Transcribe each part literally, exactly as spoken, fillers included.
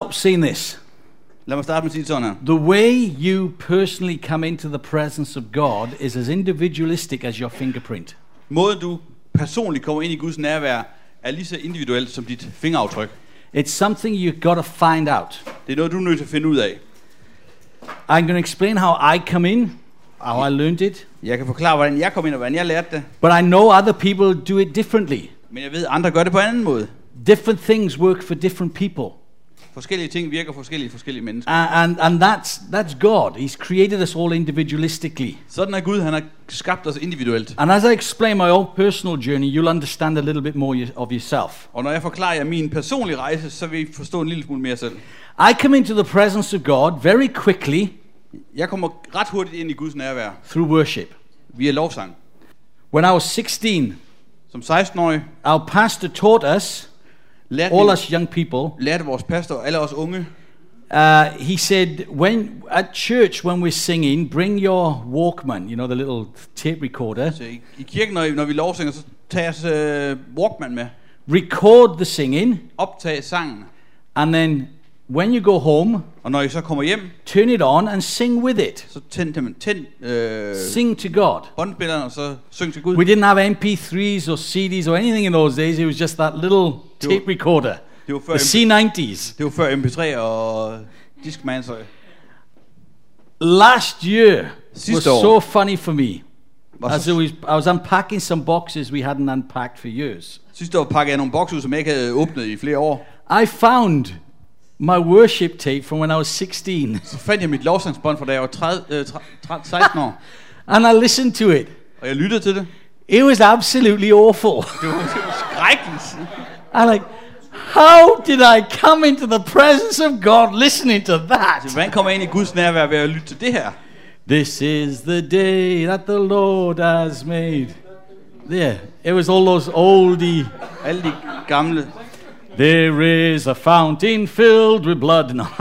start saying this. Lad mig starte med at sige sådan her. The way you personally come into the presence of God is as individualistic as your fingerprint. Måden du personligt kommer ind i Guds nærvær er lige så individuelt som dit fingeraftryk. It's something you've got to find out. Det er noget, du er nødt til at finde ud af. I'm going to explain how I come in, how I learned it. Jeg kan forklare, hvordan jeg kom ind og hvordan jeg lærte det. But I know other people do it differently. Men jeg ved, at andre gør det på en anden måde. Different things work for different people. Forskellige ting virker forskellige forskellige mennesker. And, and that's, that's God. He's created us all individualistically. Sådan er Gud, han har skabt os individuelt. And as I explain my own personal journey, you'll understand a little bit more of yourself. Og når jeg forklarer jer min personlige rejse, så vil I forstå en lille smule mere selv. I come into the presence of God very quickly. Jeg kommer ret hurtigt ind i Guds nærvær. Through worship. Via lovsang. When I was sixteen, som seksten-årig, our pastor taught us, lærte all us young people, lærte vores pastor, alle os unge. Uh, he said, when at church when we're singing, bring your Walkman, you know, the little tape recorder. Så i, i kirken, når, når vi lovsynger, så tager os uh, Walkman med. Record the singing. Optag sangen. And then when you go home, og når I så kommer hjem, turn it on and sing with it. Så tænd dem, tænd øh, sing to God. Båndspilleren og så syng til Gud. We didn't have M P threes or C Ds or anything in those days. It was just that little tape recorder. Det var før the C nineties. Det var før M P tre og Discman, så. Last year Sidste was år. so funny for me. Var As I was, I was unpacking some boxes we hadn't unpacked for years. Sidste år pakkede jeg nogle bokse ud, som jeg ikke havde åbnet i flere år. I found my worship tape from when I was sixteen. Så fandt jeg mit lovsangsbånd fra da jeg var tredive, øh, seksten år. And I listened to it. Og jeg lyttede til det. It was absolutely awful. Det var, det var skrækkeligt. I'm like, how did I come into the presence of God listening to that? Så hvordan kommer jeg ind i Guds nærvær ved at lytte til det her? This is the day that the Lord has made. Yeah, it was all those oldie, alle de gamle. There is a fountain filled with blood. No.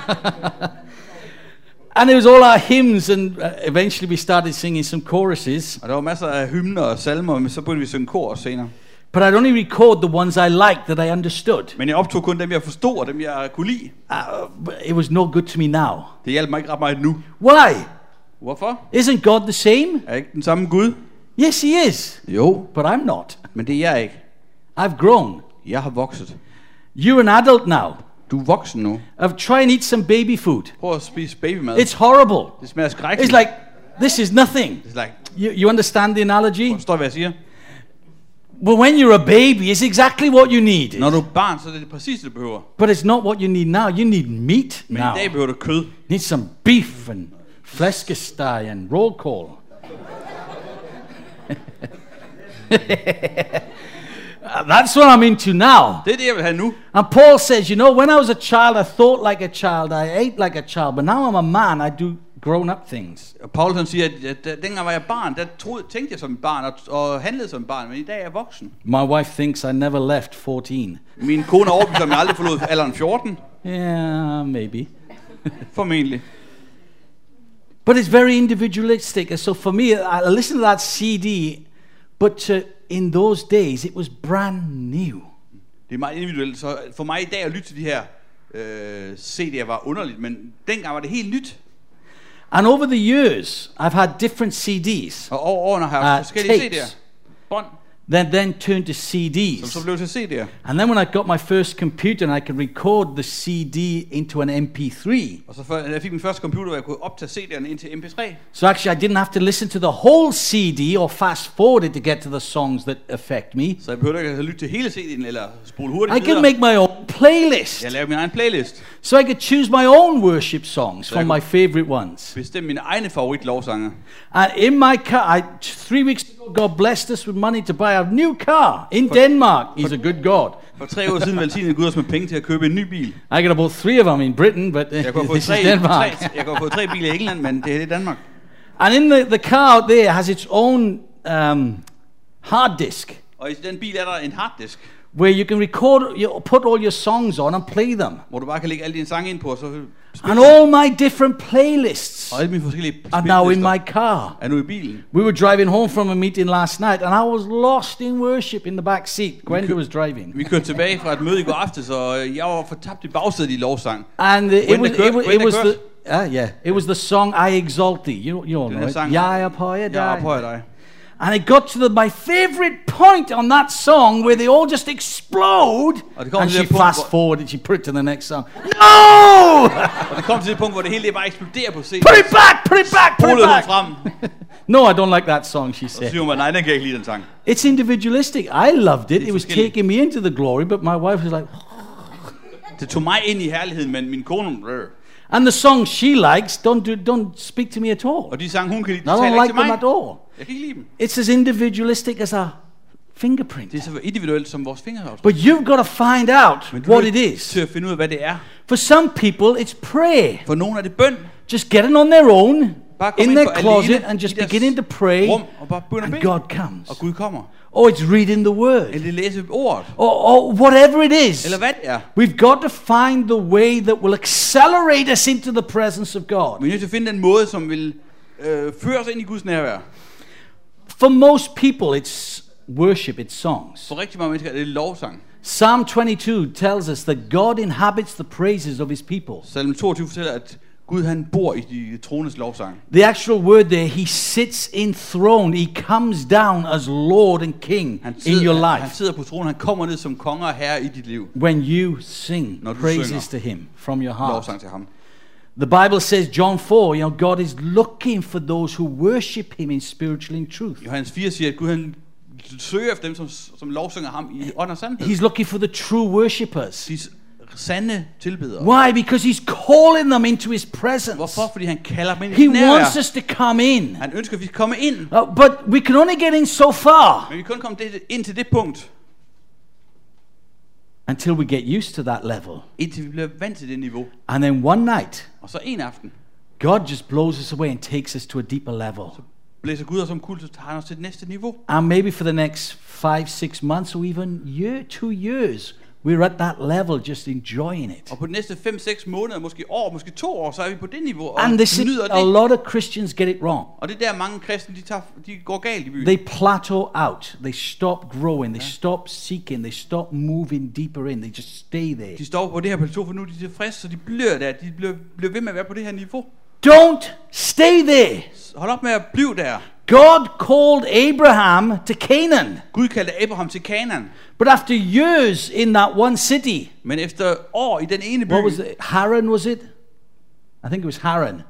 And it was all our hymns, and eventually we started singing some choruses. Og der var masser af hymner og salmer, men så begyndte vi at synge kor senere. But I'd only record the ones I liked, that I understood. Men jeg optog kun dem jeg forstod og dem jeg kunne lide. Uh, it was no good to me now. Det hjalp mig ikke ret meget nu. Why? Hvorfor? Isn't God the same? Er ikke den samme Gud? Yes, he is. Jo. But I'm not. Men det er jeg ikke. I've grown. Jeg har vokset. You're an adult now. Du er voksen nu. I've tried and eat some baby food. Prøv at spise babymad. It's horrible. Det smager skrækkeligt. It's like, this is nothing. It's like, you, you understand the analogy? Forstår hvad jeg siger? Well, when you're a baby, it's exactly what you need. Når du er barn, så er det præcis det du behøver. But it's not what you need now. You need meat Men now. i dag behøver du kød. You need some beef and flæskesteg and roll call. That's what I'm into now. Det er det jeg vil have nu. And Paul says, you know, when I was a child, I thought like a child, I ate like a child, but now I'm a man, I do grown-up things. Og Paul han siger, at, at dengang var jeg barn, der troede, tænkte jeg som et barn og, og handlede som et barn, men i dag er jeg voksen. My wife thinks I never left fourteen. Min kone er overbevist om, at jeg aldrig forlod alderen fjorten. Yeah, maybe. Formentlig. But it's very individualistic. And so for me, I listen to that C D, but uh, in those days, it was brand new. Det er meget individuelt, så for mig i dag at lytte til de her øh, C D'er var underligt, men dengang var det helt nyt. And over the years, I've had different C Ds. Og over årene har jeg haft Uh, forskellige tapes. C D'er. Bånd. Then, then turned to C Som Ds. så blev til C D'er. And then when I got my first computer and I could record the C D into an M P three. Og så før, jeg fik min første computer, hvor jeg kunne optage C D'erne ind til M P tre. So actually I didn't have to listen to the whole C D or fast forward it to get to the songs that affect me. Så jeg behøvede ikke at lytte til hele C D'en eller spole hurtigt I videre. could make my own playlist. Jeg lavede min egen playlist. So I could choose my own worship songs from my favorite ones. Bestemte mine egne favoritlovsanger. And in my car, I, three weeks ago, God blessed us with money to buy a new car in Denmark. He's a good God. For tre år siden velsignede Gud os med penge til at købe en ny bil. I could have bought three of them in Britain, but uh, Jeg kunne have fået this is tre, Denmark. tre, jeg kunne have fået tre biler i England, men det er i Danmark. And in the, the car out there has its own um, hard disk, Og i den bil er der en harddisk, where you can record, you put all your songs on and play them. Hvor du bare kan lægge alle dine sange ind på, og så And all my different playlists og alle mine forskellige are now in spillister my car. er nu i bilen. We were driving home from a meeting last night, and I was lost in worship in the back seat. Gwenda was driving. Vi kørte tilbage fra et møde i går aftes, og jeg var fortabt i bagsædet i lovsang. And uh, it, Gwenda was, kørte, it, was, it Gwenda was the kørte. uh, yeah, it was the song I Exalt Thee. You you all Den know her it. sang, Jeg ophøjer Jeg dig. ophøjer dig. And it got to the, my favorite point on that song where they all just explode. Og det kommer And til she det punkt, fast hvor- forwarded, she put it to the next song. No! Og det kom til det punkt, hvor det hele bare eksploderer på scenen. Put it back, put it back, put it Spolede den back. frem. No, I don't like that song, she Og så said. siger man, nej, den kan jeg ikke lide, den sang. It's individualistic. I loved it. er It was forskelligt. taking me into the glory, but my wife was like, Det tog mig ind i herligheden, men min kone... Brr. and the songs she likes don't do, don't speak to me at all. Og de sange, hun kan lide, I de taler don't ikke like til mig. them at all. Jeg kan ikke lide dem. It's as individualistic as a fingerprint. Det er så individuelt som vores fingeraftryk. But you've got to find out Men du what er it nødt is. til at finde ud af, hvad det er. For some people, it's prayer. For nogle er det bøn. Just get it on their own, Bare kom in ind their for closet, alene and just i deres beginning to pray, rum, og bare bøn og and bed. God comes. Og Gud kommer. Or it's reading the Word. Eller læse ordet. Or, or whatever it is. Eller hvad det er. We've got to find the way that will accelerate us into the presence of God. Vi er nødt til at finde den måde, som vil øh, føre os ind i Guds nærvær. For most people, it's worship, it's songs. For rigtig mange mennesker er det lovsang. Psalm twenty-two tells us that God inhabits the praises of his people. Salme toogtyve fortæller, at Gud han bor i de troendes lovsang. The actual word there, he sits enthroned, he comes down as Lord and King Han in sidder, your han, han life sidder på tronen, han kommer ned som konge og herre i dit liv. when you sing Når du praises synger to him from your heart. Lovsang til ham. The Bible says, John four, you know, God is looking for those who worship him in spiritual in truth. Johannes fire siger, at Gud han søger efter dem, som, som lovsynger ham i ånd og sandhed. He's looking for the true worshippers. De sande tilbedere. Why? Because he's calling them into his presence. Hvorfor? Fordi han kalder dem ind i He sit nærvær. wants us to come in. Han ønsker, at vi skal komme ind. Uh, but we can only get in so far Men vi kan kun komme det- ind til det punkt, until we get used to that level. indtil vi bliver vant til det niveau. And then one night, Og så en aften, God just blows us away and takes us to a deeper level. blæser Gud os om kult, så tager han os til det næste niveau. And maybe for the next five, six months or even year, two years, we're at that level just enjoying it. Og på de næste fem seks måneder, måske år, måske to år, så er vi på det niveau og And this is, nyder a det. lot of Christians get it wrong. Og det er der mange kristne, de, tager, de går galt i byen. They plateau out. They stop growing. They stop seeking. They stop moving deeper in. They just stay there. De står på det her plateau, for nu er de tilfredse, så de bliver der. De bliver, bliver ved med at være på det her niveau. Don't stay there. Hold op med at blive der. God called Abraham to Canaan. Gud kaldte Abraham til Kanaan. But after years in that one city, Men efter år i den ene by, what was it? Haran, was it? I think it was Haran,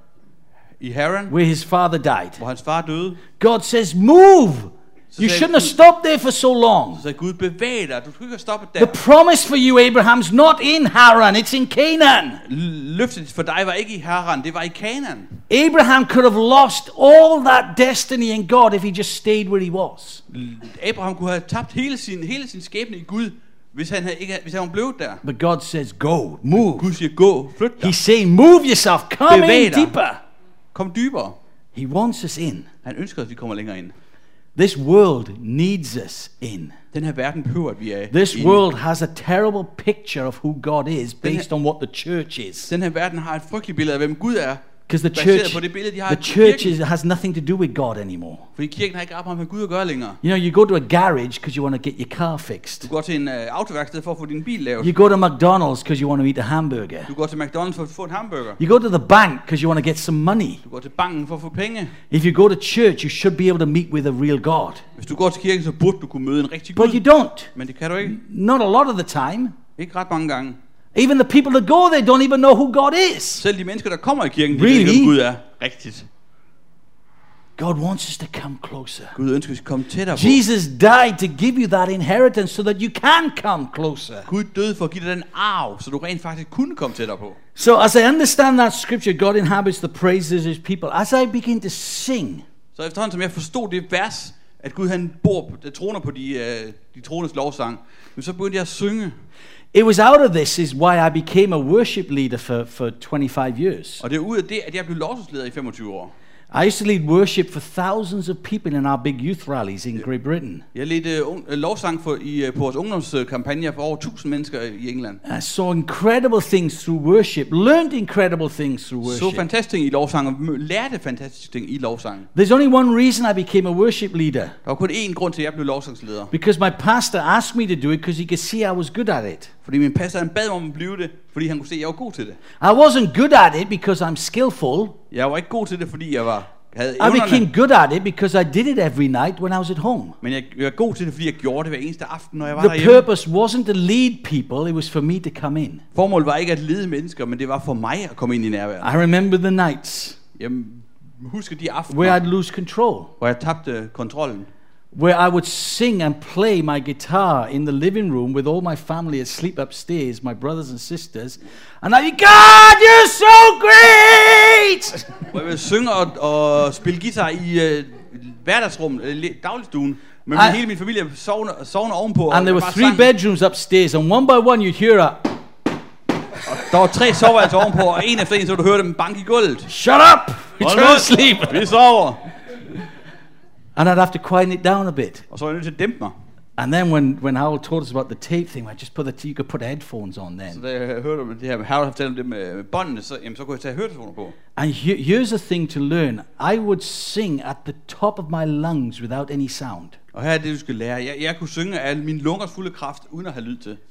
i Haran, where his father died. hvor hans far døde, God says, move. You say- shouldn't have stopped there for so long. så sagde Gud, bevæg dig. Du skal ikke have stoppet The der. promise for you, Abraham's not in Haran, it's in Canaan. Løftet for dig var ikke i Haran, det var i Kanaan. Abraham could have lost all that destiny in God if he just stayed where he was. Abraham kunne have tabt hele sin, hele sin skæbne i Gud, hvis han, havde ikke, hvis han var blevet der. But God says, go, move. Gud siger, gå, flyt dig, He's saying, move yourself, come Bevæg in dig. deeper. kom dybere. He wants us in. Han ønsker, at vi kommer længere ind. This world needs us in. Den her verden behøver, at vi er This inde. world has a terrible picture of who God is Den her- based on what the church is. Den her verden har et frygteligt billede af, hvem Gud er, Because the baseret church, på det billede, de har the af church kirken. is, has nothing to do with God anymore. Fordi kirken har ikke arbejdet med Gud at gøre længere. You know, you go to a garage because you want to get your car fixed. Du går til en uh, autoværksted for at få din bil lavet. You go to McDonald's because you want to eat a hamburger. Du går til McDonald's for at få en hamburger. You go to the bank because you want to get some money. Du går til banken for at få penge. If you go to church, you should be able to meet with a real God. Hvis du går til kirken, så burde du kunne møde en rigtig But Gud. you don't. Men det kan du ikke. Not a lot of the time. Ikke ret mange gange. Even the people that go there don't even know who God is. Selv de mennesker, der kommer i kirken, de Really? ved ikke, hvem Gud er. Rigtigt. God wants us to come closer. Gud ønsker, at vi skal komme tættere på. Jesus died to give you that inheritance so that you can come closer. Gud døde for at give dig den arv, så du rent faktisk kunne komme tættere på. So as I understand that scripture, God inhabits the praises of his people. As I begin to sing, Så efterhånden, som jeg forstod det vers, at Gud han bor, der troner på de, uh, de troendes lovsang, men så begyndte jeg at synge. it was out of this is why I became a worship leader for, for twenty-five years. Og det er ud af det, at jeg blev lovsangsleder i femogtyve år. I used to lead worship for thousands of people in our big youth rallies in Great Britain. Jeg ledte uh, lovsang for, i, uh, på vores ungdomskampagne for over tusind mennesker i England. I saw incredible things through worship, learned incredible things through Så worship. fantastiske ting i lovsang og mø- lærte fantastiske ting i lovsang. There's only one reason I became a worship leader. Der var kun én grund til, at jeg blev lovsangsleder. Because my pastor asked me to do it because he could see I was good at it. Fordi min pastor han bad mig om at blive det, fordi han kunne se, at jeg var god til det. I wasn't good at it because I'm skillful. Jeg var ikke god til det, fordi jeg var havde I evnerne. became good at it because I did it every night when I was at home. Men jeg, jeg var god til det, fordi jeg gjorde det hver eneste aften, når jeg var The derhjemme. purpose wasn't to lead people, it was for me to come in. Formålet var ikke at lede mennesker, men det var for mig at komme ind i nærværet. I remember the nights Jeg husker de aftener, where I'd lose control, hvor jeg tabte kontrollen. where I would sing and play my guitar in the living room with all my family asleep upstairs, my brothers and sisters, and I'd be, God, you're so great! Hvor jeg ville synge og, og spille guitar i uh, hverdagsrummet, uh, dagligstuen, men I- hele min familie sovner, sovner ovenpå. And there jeg were bare three sang. bedrooms upstairs, and one by one you'd hear a, Der var tre soveværelser ovenpå, og en efter en, så du hørte dem banke i gulvet. shut up! Return to sleep! Vi sover! And I'd have to quieten it down a bit. Og så var jeg nødt til at dæmpe mig. And then when, when Harold told us about the tape thing, I just put the, you could put headphones on Så then. da jeg hørte om det her med Harold fortælle om det med, med båndene, så, jamen, så kunne jeg tage høretelefoner på. And he- here's a thing to learn. I would sing at the top of my lungs without any sound. Og her er det, du skal lære. Jeg, jeg kunne synge af min lungers fulde kraft, uden at have lyd til.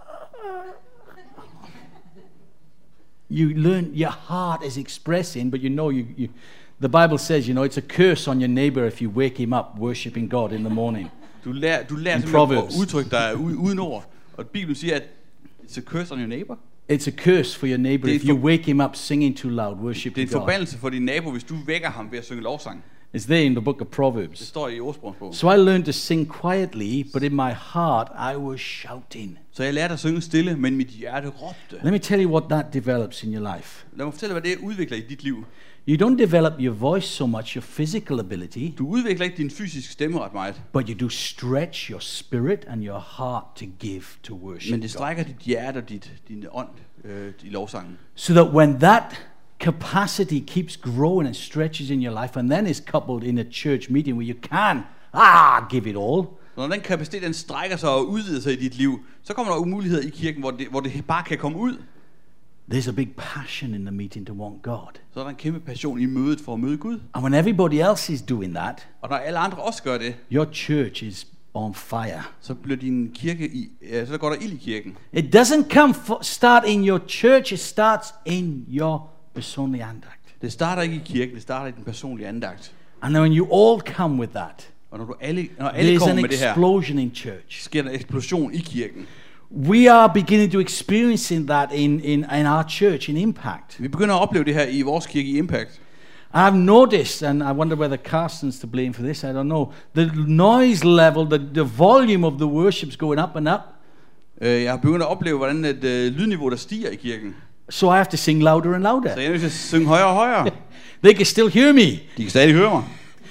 You learn, your heart is expressing, but you know, you, you, the Bible says, you know, it's a curse on your neighbor if you wake him up worshiping God in the morning. Du lærer, du lærer In simpelthen Proverbs. at udtrykke dig u- uden ord. Og Bibelen siger, at it's a curse on your neighbor. It's a curse for your neighbor Det er if you for- wake him up singing too loud, Det er worshiping en God. forbandelse for din nabo, hvis du vækker ham ved at synge lovsang. It's there in the book of Det Proverbs. står i ordsprogsbogen. So I learned to sing quietly, but in my heart I was shouting. Så jeg lærte at synge stille, men mit hjerte råbte. Let me tell you what that develops in your life. Lad mig fortælle, hvad det udvikler i dit liv. You don't develop your voice so much, your physical ability, Du udvikler ikke din fysiske stemme ret meget, but you do stretch your spirit and your heart to give to worship men det God. strækker dit hjerte og dit, din ånd øh, i lovsangen. So that when that capacity keeps growing and stretches in your life, and then is coupled in a church meeting where you can ah give it all, Så når den kapacitet den strækker sig og udvider sig i dit liv, så kommer der muligheder i kirken, hvor det, hvor det bare kan komme ud. there's a big passion in the meeting to want God. Så er der en kæmpe passion i mødet for at møde Gud. And when everybody else is doing that, Og når alle andre også gør det, your church is on fire. så bliver din kirke i, ja, så går der ild i kirken. It doesn't come for, start in your church, it starts in your personlig andagt. Det starter ikke i kirken, det starter i den personlige andagt. And when you all come with that, Og når, du alle, når alle there's kommer an med det her, explosion in church. sker der en eksplosion i kirken. We are beginning to experience that in, in, in our church, in Impact. Vi begynder at opleve det her i vores kirke i Impact. I've noticed, and I wonder whether Carsten's to blame for this, I don't know, the noise level, the, the volume of the worship's going up and up. Øh, Jeg har begyndt at opleve, hvordan et øh, lydniveau der stiger i kirken. So I have to sing louder and Så louder. jeg er nødt til at synge højere og højere. They can still hear me, De kan stadig høre mig,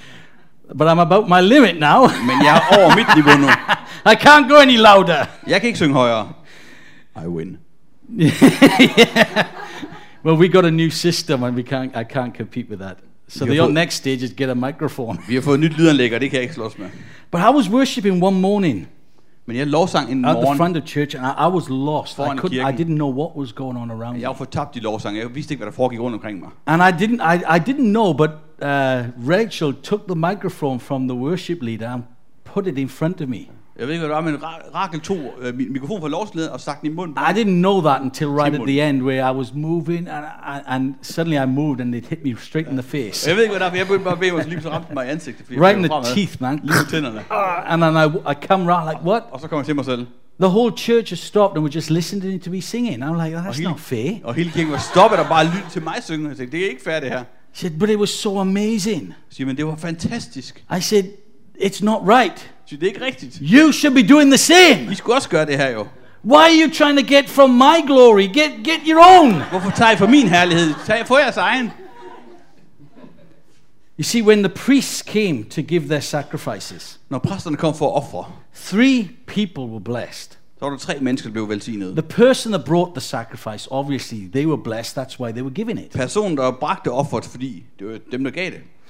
but I'm about my limit now. men jeg er over mit niveau nu. I can't go any louder. Jeg kan ikke synge højere. I win. Well, we got a new system, and we can't. I can't compete with that. So You the have- next stage is get a microphone. Vi har fået et nyt lydanlæg, og det kan jeg ikke slås med. But I was worshiping one morning Men jeg lovsang en at the morgen. front of church, and I, I was lost. I Foran couldn't. I kirken. didn't know what was going on around Jeg var me, fortabt i lovsang. Jeg vidste ikke, hvad der foregik rundt omkring mig. and I didn't. I, I didn't know. But uh, Rachel took the microphone from the worship leader and put it in front of me. Jeg ved ikke, hvad det var, men Ra- Rakel tog øh, min mikrofon fra lovslederen og stak den i munden. på I mig. didn't know that until right at Simon. the end, where I was moving, and, and, and suddenly I moved, and it hit me straight in the face, Jeg ved ikke, hvad der er, for jeg begyndte bare at bevæge mig, så lige så ramte den mig i ansigtet. Fordi jeg right in blev the fremad. teeth, man. Lige på tænderne. Ah, and then I, I come round like, what? Og så kom jeg til mig selv. The whole church has stopped and we're just listening to me singing. I'm like, Og that's hele, not fair. og hele kirken var stoppet og bare lyttede til mig synge. Jeg tænkte, det er ikke fair det her. She said, but it was so amazing. Jeg siger, men det var fantastisk. I said, it's not right. Jeg siger, det er ikke rigtigt. You should be doing the same. I skulle også gøre det her jo. Why are you trying to get from my glory? Get, get your own. Hvorfor tager I for min herlighed? Tag for jeres egen. You see, when the priests came to give their sacrifices, Når præsterne kom for at ofre, three people were blessed. så var der tre mennesker, der blev velsignet. The person that brought the sacrifice, obviously, they were blessed. That's why they were giving it. Personen, der bragte offeret, fordi det var dem, der gav det.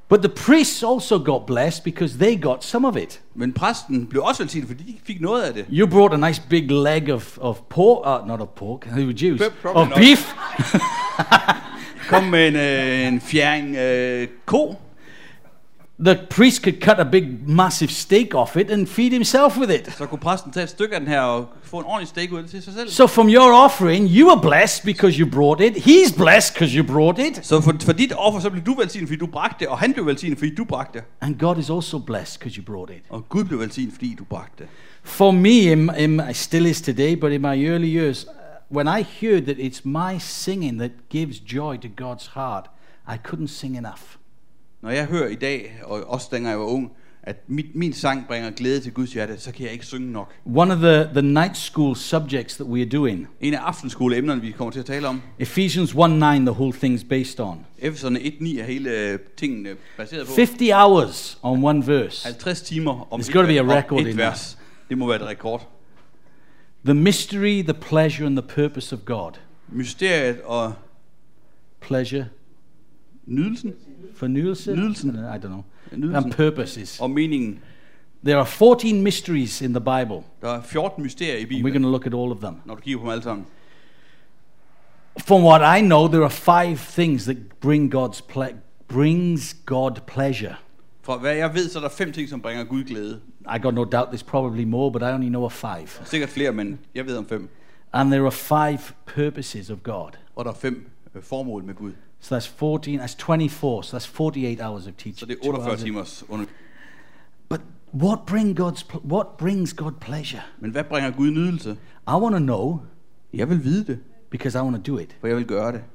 But the priests also got blessed because they got some of it. Men præsten blev også velsignet, fordi de fik noget af det. You brought a nice big leg of, of pork, uh, not of pork, they were Jews, Probably of not. beef. Kom med en, øh, en fjering øh, ko. The priest could cut a big, massive steak off it and feed himself with it. Så kunne præsten tage et stykke af den her og få en ordentlig steak ud af det til sig selv. So from your offering, you are blessed because you brought it. He's blessed because you brought it. Så for, for dit offer, så blev du velsignet, fordi du bragte det, og han blev velsignet, fordi du bragte det. And God is also blessed because you brought it. Og Gud blev velsignet, fordi du bragte det. For me, in, in, I still is today, but in my early years, uh, when I heard that it's my singing that gives joy to God's heart, I couldn't sing enough. Når jeg hører i dag, og også dengang jeg var ung, at mit, min sang bringer glæde til Guds hjerte, så kan jeg ikke synge nok. One of the, the night school subjects that we are doing, En af aftenskoleemnerne, vi kommer til at tale om, Ephesians one nine, the whole thing's based on. Efeserne et ni er hele tingen baseret på. fifty hours on one verse. halvtreds timer om There's gotta be a om record et in vers. Det må være et rekord. The mystery, the pleasure, and the purpose of God. Mysteriet og Pleasure, nydelsen fornyelse, Nydelsen. I don't know, Nydelsen. and purposes. og meningen. There are fourteen mysteries in the Bible. Der er fjorten mysterier i And we're Bibelen, going to look at all of them. når du kigger på dem alle sammen. From what I know, there are five things that bring God's ple- brings God pleasure. Fra hvad jeg ved, så er der fem ting, som bringer Gud glæde. I got no doubt there's probably more, but I only know of five. Sikkert flere, men jeg ved om fem. And there are five purposes of God. Og der er fem øh, formål med Gud. So that's fourteen, that's twenty-four, so that's forty-eight hours of teaching. Så det er Two otteogfyrre hours of- timers under. But what bring God's pl- what brings God pleasure? Men hvad bringer Gud nydelse? I want to know Jeg vil vide det, because I want to do it. for jeg vil gøre det.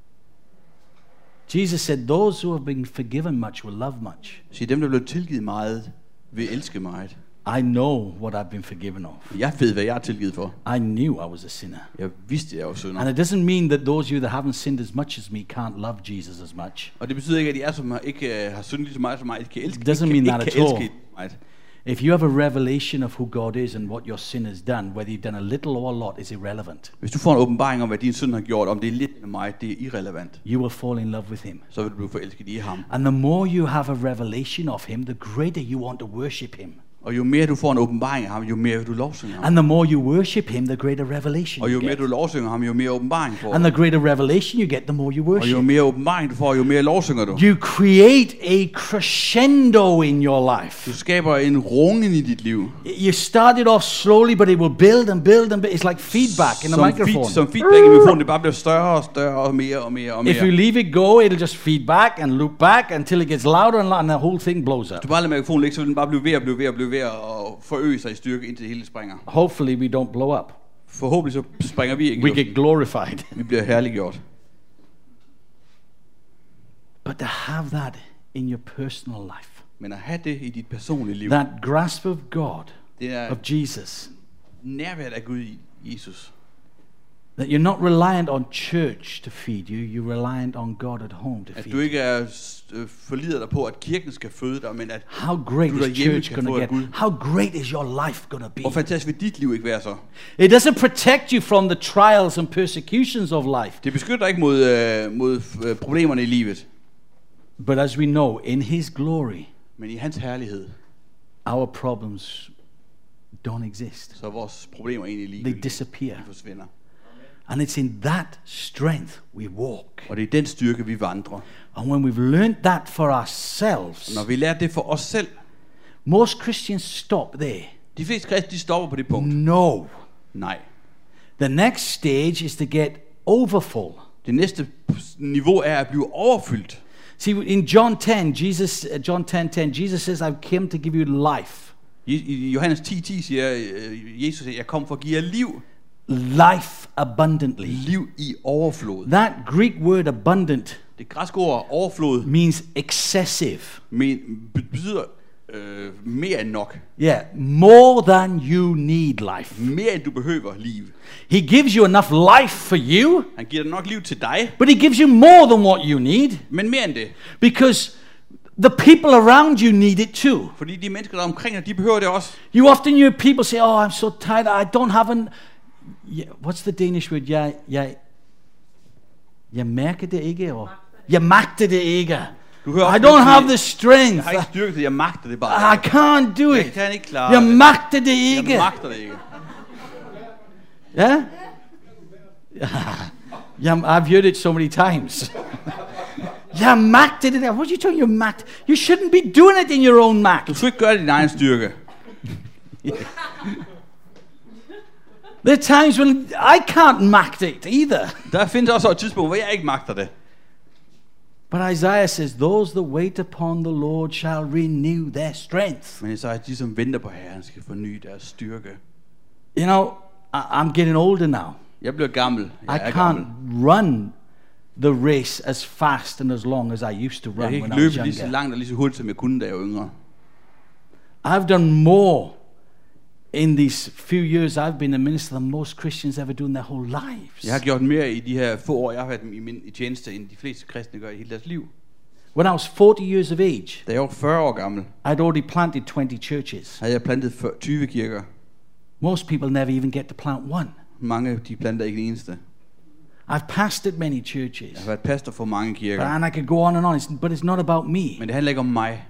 Jesus said, "Those who have been forgiven much will love much." Så dem, der blev tilgivet meget, vil elske meget. I know what I've been forgiven of. Jeg ved, hvad jeg er tilgivet for. I knew I was a sinner. Jeg vidste, jeg var synder. And it doesn't mean that those of you that haven't sinned as much as me can't love Jesus as much. Og det betyder ikke, at de er, som har- ikke uh, har syndet lige så meget som mig, ikke kan elske, It doesn't ikke, mean kan, that ikke at kan all. elske meget. If you have a revelation of who God is and what your sin has done, whether you've done a little or a lot, is irrelevant. Hvis du får en åbenbaring om, hvad din synd har gjort, om det er lidt eller meget, det er irrelevant. You will fall in love with him. Så vil du blive forelsket i ham. And the more you have a revelation of him, the greater you want to worship him. Og jo mere du får en åbenbaring af ham, jo mere vil du lovsynge ham. And the more you worship him, the greater revelation Og jo you mere get. du lovsynger ham, jo mere åbenbaring får And du. the greater revelation you get, the more you Og jo worship. mere åbenbaring du får, jo mere lovsynger du. You create a crescendo in your life. Du skaber en rungen i dit liv. You start it off slowly, but it will build and build and build. It's like feedback in a Som, microphone. feed, som feedback i mikrofonen, det bare bliver større og større og mere og mere og If you mere. leave it go, it'll just feed back and loop back until it gets louder and louder, and the whole thing blows up. Du bare lader mikrofonen ligge, så vil den bare blive ved og blive ved og blive ved og forøge sig i styrke, indtil det hele springer. Hopefully, we don't blow up. Forhåbentlig så springer vi ikke. We i luften. get glorified. Vi bliver herliggjort. But to have that in your personal life, Men at have det i dit personlige liv, that grasp of God, det er of Jesus, nærværet af Gud i Jesus. that you're not reliant on church to feed you, you're reliant on God at home to At feed du you. ikke er øh, forlider dig på, at kirken skal føde dig, men at How great du is derhjemme church kan going få to af get? Gud. How great is your life going to be? Hvor fantastisk vil dit liv ikke være så? It doesn't protect you from the trials and persecutions of life. Det beskytter dig ikke mod, øh, mod øh, problemerne i livet, But as we know, in His glory, men i hans herlighed, our problems don't exist. så er vores problemer egentlig They ligegyldige. disappear. De forsvinder. And it's in that strength we walk. Og det er den styrke, vi vandrer. And when we've learned that for ourselves, Når vi lærer det for os selv, most Christians stop there. de fleste kristne, de stopper på det punkt. No. Nej. The next stage is to get overfull. Det næste niveau er at blive overfyldt. See, in John ten, Jesus, uh, John ten ten, Jesus says, "I've come to give you life, I, i Johannes ti ti siger øh, Jesus, at jeg kom for at give jer liv. life abundantly." Liv i overflod. That Greek word "abundant" Det græske ord overflod means excessive. men, betyder øh, mere end nok. Yeah, more than you need life. Mere end du behøver liv. He gives you enough life for you, Han giver dig nok liv til dig, but he gives you more than what you need, men mere end det. because the people around you need it too. Fordi de mennesker, der er omkring dig, de behøver det også. You often hear people say, "Oh, I'm so tired. I don't have an." Yeah, what's the Danish word? Jeg, jeg, jeg mærker det ikke, or jeg magter det ikke. Du hører I ofte don't sige, have the strength. jeg har ikke styrke til, jeg magter det bare. I can't do Jeg it. kan ikke klare Jeg det. magter det Jeg ikke. magter det ikke. Yeah? Yeah, I've heard it so many times. Jeg magter det der. What are you talking? You magt? You shouldn't be doing it in your own Du magt. skal ikke gøre det i din egen styrke. There are times when I can't mact it either. Der findes også et tidspunkt, hvor jeg ikke magter det. But Isaiah says, those that wait upon the Lord shall renew their strength. Men så er de, som venter på Herren, skal forny deres styrke. You know, I- I'm getting older now. Jeg bliver gammel. Jeg I er can't gammel. run the race as fast and as long as I used to Jeg run kan when ikke I was løbe lige så younger. langt og lige så hurtigt, som jeg kunne, da jeg var yngre. I've done more in these few years I've been a minister than most Christians ever do in their whole lives. Jeg har gjort mere i de her få år, jeg har været i min i tjeneste, end de fleste kristne gør i hele deres liv. When I was forty years of age, Da jeg var fyrre år gammel, I'd already planted twenty churches. havde jeg plantet fyrre tyve kirker. Most people never even get to plant one. Mange de planter ikke den eneste. I've pastored many Jeg churches. har været pastor for mange But, kirker. and I could go on and on, it's, but it's not about me. Men det handler ikke om mig.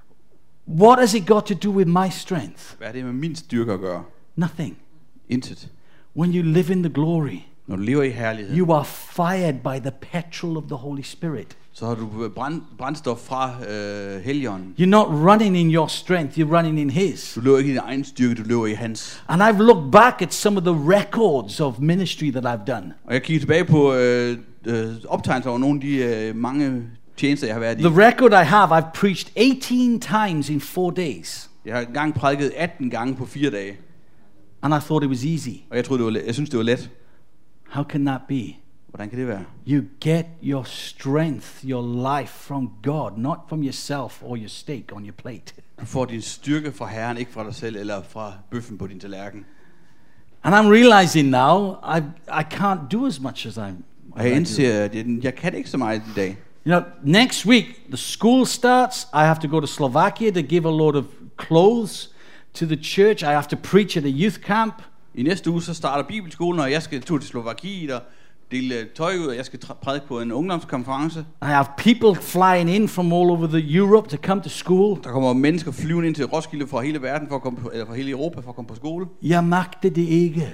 What has it got to do with my strength? Hvad er det med min styrke at gøre? Nothing. Intet. When you live in the glory, Når du lever i herlighed, you are fired by the petrol of the Holy Spirit. så har du brand, brændstof fra øh, Helligånden. You're not running in your strength, you're running in His. Du løber ikke i din egen styrke, du løber i hans. And I've looked back at some of the records of ministry that I've done. Og jeg kigger tilbage på øh, øh, optegnelser over nogle af de øh, mange tjenester, jeg har været i. The record I have, I've preached eighteen times in four days. Jeg har engang prædiket atten gange på fire dage. And I thought it was easy. Og jeg troede, det var let. Jeg synes, det var let. How can that be? Hvordan kan det være? You get your strength, your life from God, not from yourself or your steak on your plate. Du får din styrke fra Herren, ikke fra dig selv eller fra bøffen på din tallerken. And I'm realizing now I I can't do as much as I'm. Og jeg indser, at jeg, jeg kan ikke så meget i dag. You know, next week the school starts. I have to go to Slovakia to give a load of clothes to the church. I have to preach at a youth camp. I næste uge så starter Bibelskolen, og jeg skal tur til Slovakiet og dele tøj ud, og jeg skal prædike på en ungdomskonference. I have people flying in from all over the Europe to come to school. Der kommer mennesker flyvende ind til Roskilde fra hele verden, for at komme på, eller fra hele Europa for at komme på skole. Jeg magter det ikke.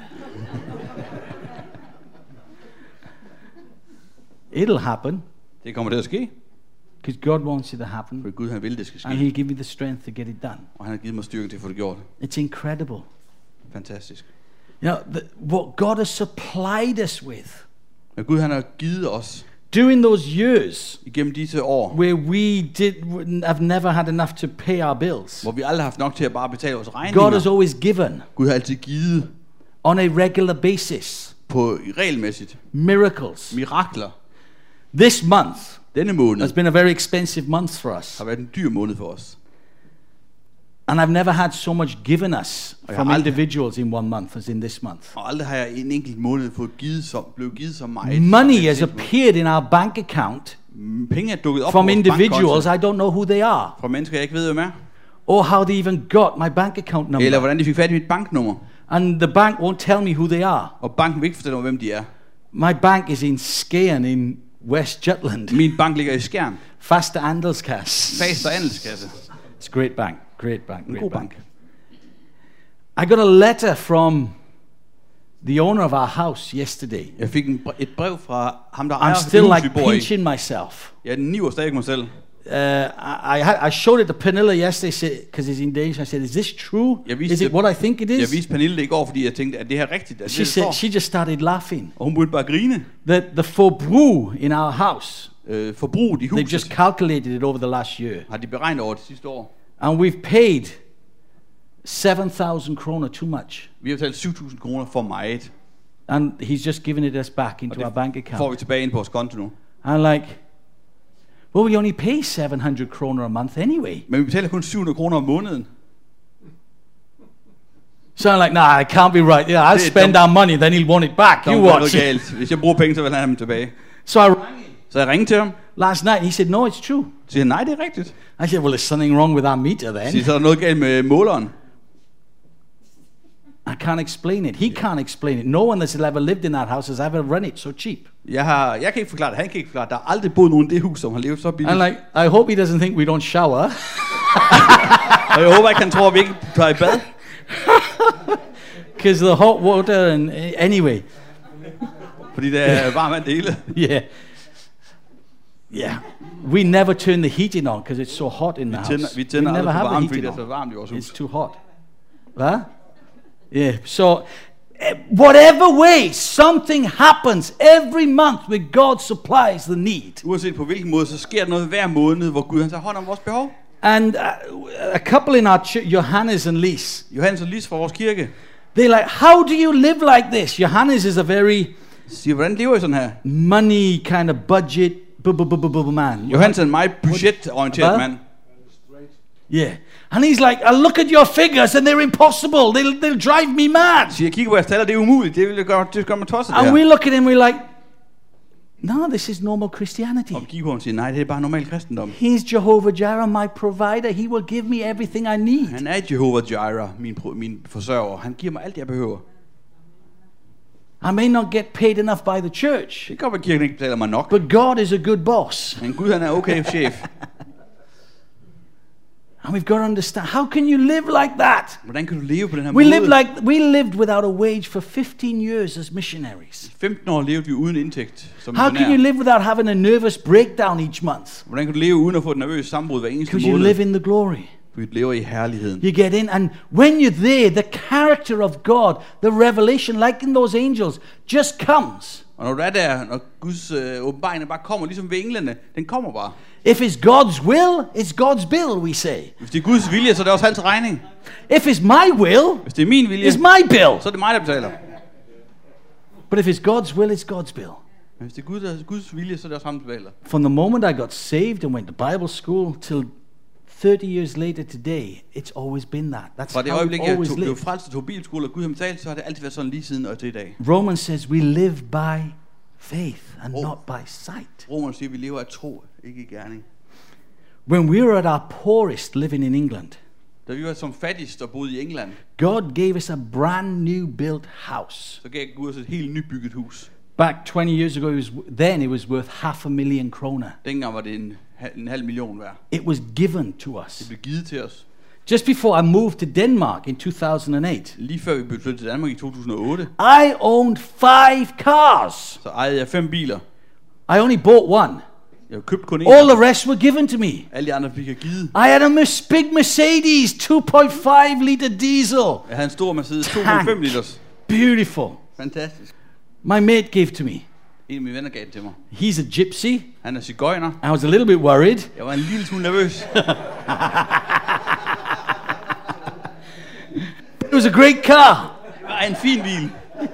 It'll happen Det kommer til at ske, because God wants it to happen, for Gud han vil, det skal and ske. He'll give me the strength to get it done. Og han har givet mig styrken til at få det gjort. It's incredible. Fantastisk. You know, the, what God has supplied us with Men Gud han har givet os during those years igennem disse år, where we did have never had enough to pay our bills. hvor vi aldrig har haft nok til at bare betale vores God has regninger. always given Gud har altid givet on a regular basis på regelmæssigt miracles. mirakler. This month Denne måned has been a very expensive month for us. har været en dyr måned for os. And I've never had so much given us Og jeg from har aldrig- individuals in one month as in this month. Og aldrig har jeg en enkelt måned fået givet så, blev givet så meget. Money som has et enkelt appeared in our bank account måned. Penge er dukket op from på vores individuals. bankkonto I don't know who they are fra mennesker, jeg ikke ved, hvem er. or how they even got my bank account Eller number. hvordan de fik fat i mit banknummer. And the bank won't tell me who they are. Og banken vil ikke fortælle mig, hvem de er. My bank is in Skien in West Jutland. Min bank ligger i Skjern. Faste Andelskasse. Fast og andelskasse. It's a great bank. Great bank. En Great god bank. bank. I got a letter from the owner of our house yesterday. Jeg fik en, bre- et brev fra ham, der ejer I'm still det hus, vi like bor i. pinching myself. Jeg niver stadig mig selv. Uh, I, I, had, I showed it to Pernilla yesterday because he's in Danish. I said, "Is this true? Jeg viste Is it det- what I think it Jeg is?" viste Pernille det i går, fordi jeg tænkte, at det her er rigtigt. At det, She det said står. she just started laughing. Og hun begyndte bare at grine. That the forbrug in our house, Øh, forbruget i they've just huset calculated it over the last year, har de beregnet over det sidste år. and we've paid seven thousand kroner too much, Vi har betalt syv tusind kroner for meget. and he's just given it us back Og into det our bank får account. vi tilbage ind på vores konto nu. I'm like, well, we only pay seven hundred kroner a month anyway. Men vi betaler kun syv hundrede kroner om måneden. So I'm like, nah, it can't be right. Yeah, I'll Det er spend dumt. our money, then he'll want it back. Der You er noget watch. galt. Hvis jeg bruger penge, så vil han have dem tilbage. So I rang him Så jeg ringede til ham. last night. He said, no, it's true. Så siger han, nej, det er rigtigt. I said, well, there's something wrong with our meter Så then. siger, så er der noget galt med måleren. I can't explain it. He can't explain it. No one that's ever lived in that house has ever run it so cheap. Jeg, har, jeg kan ikke forklare det, han kan ikke forklare det. Der er aldrig boet nogen i det hus, som har levet så billigt. And like, I hope he doesn't think we don't shower. Og jeg håber ikke, han tror, at vi ikke tager i bad. Because the hot water and uh, anyway. Fordi det er varmt vand det hele. Yeah. Yeah. We never turn the heating on because it's so hot in the Vi tænder, house. vi tænder never aldrig på have the varmen, fordi heating det er så on. varmt i vores hus. It's too hot. Huh? Yeah. So, uh, whatever way something happens every month where God supplies the need. Uanset på hvilken måde, så sker der noget hver måned, hvor Gud han tager hånd om vores behov. And uh, a couple in our church, Johannes and Lis, Johannes og Lis fra vores kirke they're like, how do you live like this? Johannes is a very siger, hvordan lever I sådan her? money kind of budget bu- bu- bu- bu- bu- man. Johannes er en meget budgetorienteret Hvad? mand. Yeah. And he's like, I look at your figures and they're impossible. They'll, they'll drive me mad. Så jeg kigger på jeres taler, det er umuligt. Det vil gøre, det gør mig tosset, det And her. we look at him, we're like, no, this is normal Christianity. Og vi kigger på ham og siger, nej, det er bare normal kristendom. He's Jehovah Jireh, my provider. He will give me everything I need. Han er Jehovah Jireh, min, pro- min forsørger. Han giver mig alt, jeg behøver. I may not get paid enough by the church, Det kan godt være, at kirken ikke betaler mig nok. but God is a good boss. Men Gud, han er okay chef. And we've got to understand, how can you live like that? Hvordan kan du leve på den her We måde? lived like we lived without a wage for fifteen years as missionaries. femten år levede vi uden indtægt som How can you missionærer. live without having a nervous breakdown each month? Hvordan kan du leve uden at få et nervøst sammenbrud hver eneste Because you måned? live in the glory. Fordi du lever i herligheden. You get in, and when you're there, the character of God, the revelation, like in those angels, just comes. Og når du er der, når Guds øh, åbenbaring bare kommer, ligesom ved englene, den kommer bare. If it's God's will, it's God's bill, we say. Hvis det er Guds vilje, så er det også hans regning. If it's my will, Hvis det er min vilje, it's my bill. så er det mig, der betaler. But if it's God's will, it's God's bill. Men hvis det er Gud, der er Guds vilje, så er det også ham, der betaler. From the moment I got saved and went to Bible school till thirty years later today, it's always been that. That's Fra det how øjeblik, we've jeg always tog, blev lived. frelst og tog bibelskole, og Gud har betalt, så har det altid været sådan lige siden og til i dag. Romans says we live by faith and Oh. not by sight. Romerne siger, at vi lever af tro, ikke i gerning. When we were at our poorest living in England, Da vi var som fattigst og boede i England, God gave us a brand new built house. så gav Gud os et helt nybygget hus. Back twenty years ago, it was, then it was worth half a million kroner. Dengang var det en, hal- en halv million værd. It was given to Det us. blev givet til os. Just before I moved to Denmark in two thousand eight, Lige før vi blev flyttet til Danmark i to tusind og otte, I owned five cars. så ejede jeg fem biler. I only bought one. Jeg købte kun All en. the rest were given to me. Alle de andre fik jeg givet. I had a mes- big Mercedes two point five liter diesel. Jeg havde en stor Mercedes to komma fem Tank. liters. Beautiful. Fantastisk. My mate gave to me. En af mine venner gav den til mig. He's a gypsy. Han er sigøjner. I was a little bit worried. Jeg var en lille smule nervøs. It was a great car. Det var en fin bil.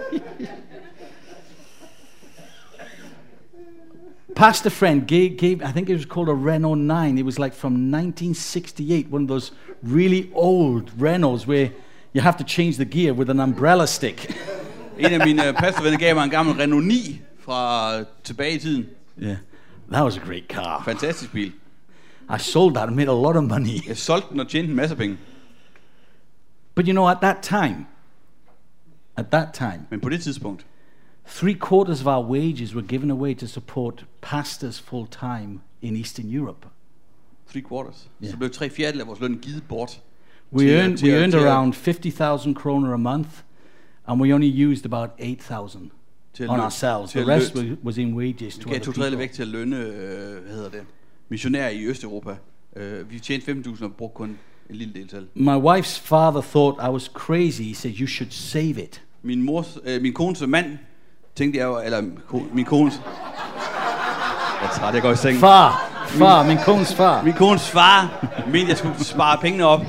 Pastor friend gave, gave, I think it was called a Renault nine. It was like from nineteen sixty-eight, one of those really old Renaults where you have to change the gear with an umbrella stick. En af mine pastorvenner gav mig en gammel Renault ni fra tilbage i tiden. Yeah, that was a great car. Fantastisk bil. I sold that and made a lot of money. Jeg solgte den og tjente en masse penge. But you know, at that time, at that time, Men på det tidspunkt, three quarters of our wages were given away to support pastors full time in Eastern Europe. three quarters, Ja. så blev tre fjerdedel af vores løn givet bort. We Til- earned, til- we earned til- around fifty thousand kroner a month, and we only used about eight thousand Til at on lø- ourselves. til The at rest lø- was, was in wages Vi to gav other to tredje people. væk til at lønne, øh, hvad hedder det, missionærer i Østeuropa. Øh, vi tjente femten tusind og brugte kun en lille del til. My wife's father thought I was crazy. He said, you should save it. Min mors, øh, min kones mand, tænkte jeg jo, eller ko, min kones... Jeg er træt, jeg går i seng. Far, far, min kones far. Min kones far mente, jeg skulle spare pengene op.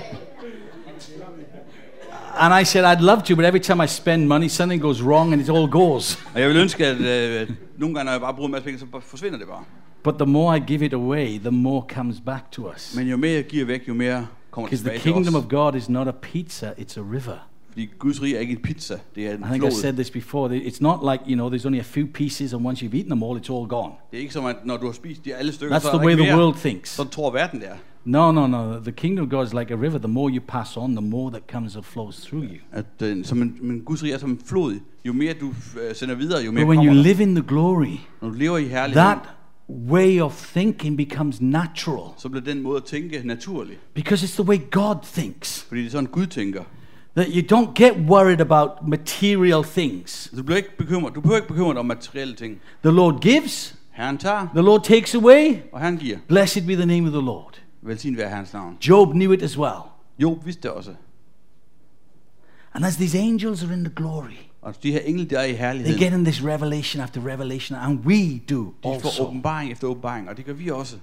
And I said, I'd love to, but every time I spend money, something goes wrong and it all goes. Og jeg vil ønske, at øh, nogle gange, når jeg bare bruger en masse penge, så bare forsvinder det bare. But the more I give it away, the more comes back to us. Men jo mere jeg giver væk, jo mere kommer det Because the tilbage til kingdom os. of God is not a pizza, it's a river. Fordi Guds rige er ikke en pizza, det er en I think I flod. said this before. It's not like, you know, there's only a few pieces, and once you've eaten them all, it's all gone. Det er ikke som, at når du har spist de alle stykker, That's så er the der way ikke the mere. world thinks. Så tror verden det er. No, no, no. The kingdom of God is like a river. The more you pass on, the more that comes and flows through you. At, øh, som en, men Guds rige er som en flod. Jo mere du øh, sender videre, jo mere But when you kommer der. live in the glory, Når du lever i herlighed, that way of thinking becomes natural. så bliver den måde at tænke naturlig. Because it's the way God thinks. Fordi det er sådan, Gud tænker. That you don't get worried about material things. Du bliver ikke bekymret. Du behøver ikke bekymre dig om materielle ting. The Lord gives, Herren tager, the Lord takes away. og Herren giver. Blessed be the name of the Lord. Velsignet være Herrens navn. Job knew it as well. Job vidste det også. And as these angels are in the glory, Og de her engle, der er i they herligheden, get in this revelation after revelation, and we do de får also. åbenbaring efter åbenbaring, og det gør vi også.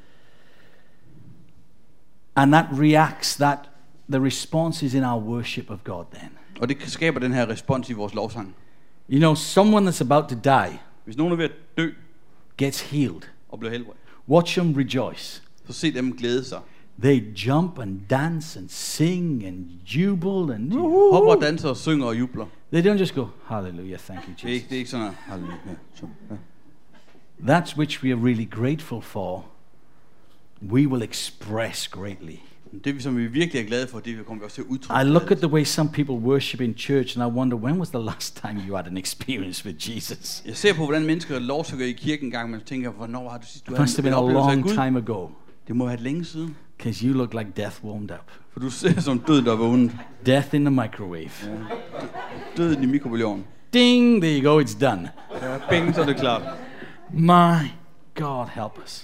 And that reacts, that the response is in our worship of God then. Og det skaber den her respons i vores lovsang. You know, someone that's about to die Hvis nogen er ved at dø gets healed. og bliver helbredt, Watch them rejoice. så se dem glæde sig. They jump and dance and sing and jubel and De hopper, danser og synger og jubler. they don't just go, hallelujah, thank you, Det er ikke, Jesus. det er ikke sådan her. Halleluja. Så, ja. That's which we are really grateful for. We will express greatly. Det, som vi virkelig er glade for, det kommer vi også til at udtrykke. I look at the way some people worship in church and I wonder, when was the last time you had an experience with Jesus? Jeg ser på, hvordan mennesker lovsynger i kirken en gang, men tænker, hvornår har du sidst du It havde must have en been a oplevelse af long Gud? time ago, Det må have været længe siden. because you look like death warmed up. For du ser som døden, der er vågnet. Death in the microwave. Døden i mikrobølgeovnen. Ding, there you go, it's done. Ja, bing, så er det klart. My God, help us.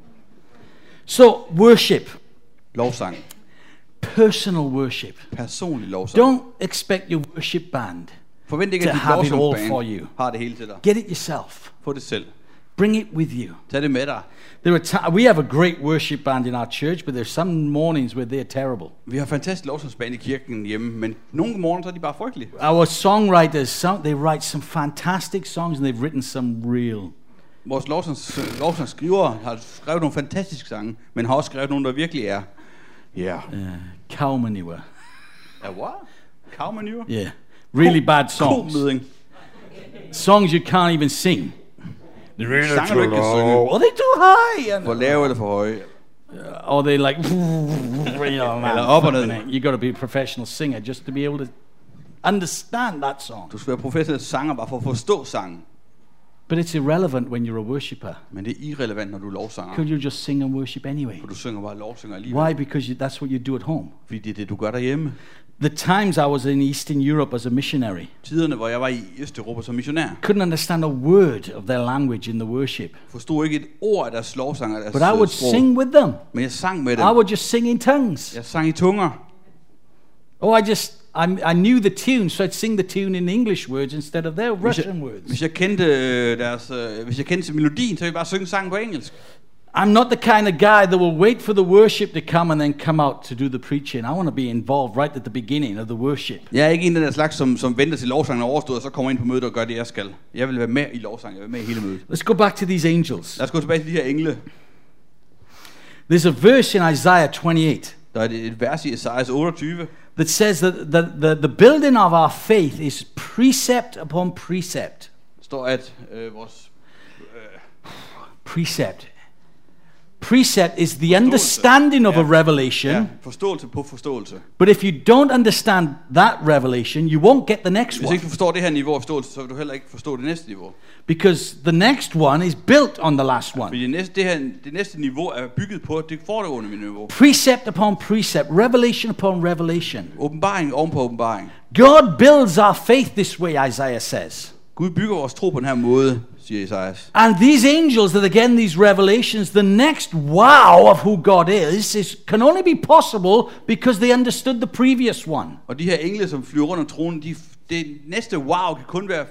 So, worship, Lovsang. personal worship. Personlig lovsang. Don't expect your worship band. Forvent ikke, to at dit have it all for lovsangsband you. har det hele til dig. Get it yourself. Få det selv. Bring it with you. Tag det med dig. There are ti- we have a great worship band in our church, but there's some mornings where they're terrible. Vi har fantastisk lovsangsband i kirken hjemme, men nogle morgener så er de bare frygtelige. Our songwriters, some, they write some fantastic songs, and they've written some real. Vores lovsangs, lovsangsskrivere har skrevet nogle fantastiske sange, men har også skrevet nogle, der virkelig er... Ja. Yeah. Uh, cow manure. Ja, what? Cow manure? Yeah. Really bad songs. Komøding. Songs you can't even sing. They're really Sanger, too du ikke kan low. synge. Or they're too high. And, For lave eller for høje. or they like, you know, man, Eller op og ned. you got to be a professional singer just to be able to understand that song. Du skal være professionel sanger bare for at forstå sangen. But it's irrelevant when you're a worshipper. Men det er irrelevant, når du er lovsanger. Could you just sing and worship anyway? For du synger bare lovsynger alligevel. Why? Because you, that's what you do at home. Fordi det er det, du gør derhjemme. The times I was in Eastern Europe as a missionary, Tiderne, hvor jeg var i Østeuropa som missionær, couldn't understand a word of their language in the worship. forstod ikke et ord af deres lovsanger, deres But I would sprog. sing with them. Men jeg sang med I dem. would just sing in tongues. Jeg sang i tunger. Oh, I just, I, I knew the tune, so I'd sing the tune in English words instead of their Hvis Russian jeg, words. hvis jeg kendte øh, deres, øh, hvis jeg kendte melodien, så ville jeg bare synge sangen på engelsk. I'm not the kind of guy that will wait for the worship to come and then come out to do the preaching. I want to be involved right at the beginning of the worship. Jeg er ikke en af den der slags, som, som venter til lovsangen er overstået, og så kommer ind på mødet og gør det, jeg skal. Jeg vil være med i lovsangen, jeg vil være med i hele mødet. Let's go back to these angels. Lad os gå tilbage til de her engle. There's a verse in Isaiah twenty-eight Der er et vers i Esajas otteogtyve, that says that the, the, the building of our faith is precept upon precept. der står, at øh, vores... Øh, Precept. Precept is the understanding of a revelation, ja, forståelse på forståelse. but if you don't understand that revelation, you won't get the next Hvis one. ikke du forstår det her niveau af forståelse, så vil du heller ikke forstå det næste niveau. Because the next one is built on the last one. Fordi det næste, det her, det næste niveau er bygget på det foregående niveau. Precept upon precept, revelation upon revelation. Åbenbaring oven på åbenbaring. God builds our faith this way, Isaiah says. Gud bygger vores tro på den her måde, siger Esajas. And these angels that are getting these revelations, the next wow of who God is, is can only be possible because they understood the previous one. Og de her engle, som flyver rundt om tronen, de, det næste wow kan kun være